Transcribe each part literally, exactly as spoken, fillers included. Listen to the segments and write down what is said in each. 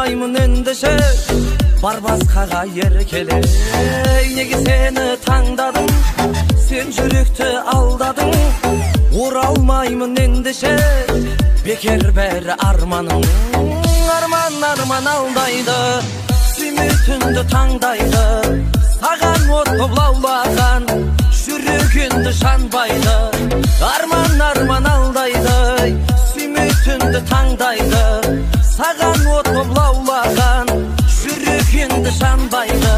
алмаймын ендеше бар басқаға еркеле. Неге сені таңдадым, сен жүректі алдадың. Оралмаймын ендеше бекер бәрі арманың. Арман арман алдайды, үмітіңді таңдайды. Саған от боп лаулаған жүрегіңді жанбайды. Арман арман алдайды, үмітіңді таңдайды. Саған от боп лаулаған жүрегіңді жанбайды.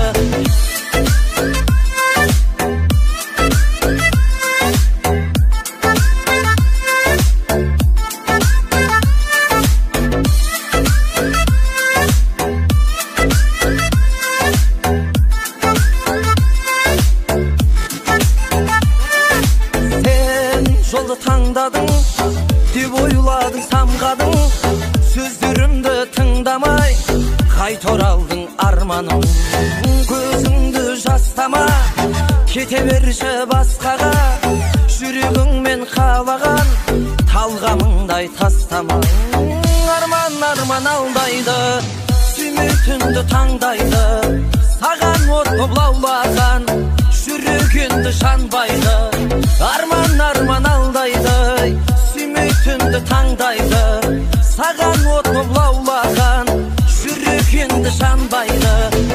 Жолды таңдадың деп ойладың, самғадың. Сөздерімді тыңдамай қайт оралдың арманым. Көзіңді жастама, кете берші басқаға. Жүрегіңмен қалаған талғамыңдай тастама. Арман арман алдайды, үмітіңді таңдайды. Саған от боп лаулаған жүрегіңді жанбайды. Арман арман алдайды, үмітіңді таңдайды. Саған от боп лаулаған жүрегіңді жанбайды.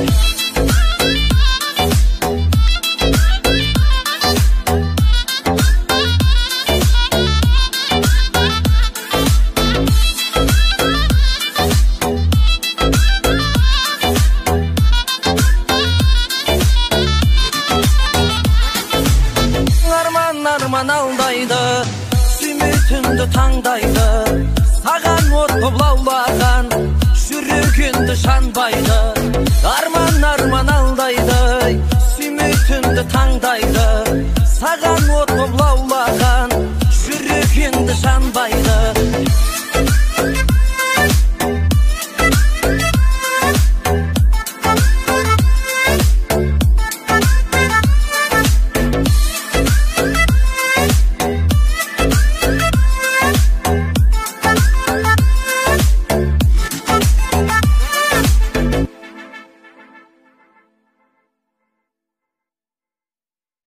Арман алдайды, үмітіңді таңдайды. Саған от боп лаулаған жүрегіңді жанбайды. Арман арман алдайды, үмітіңді таңдайды.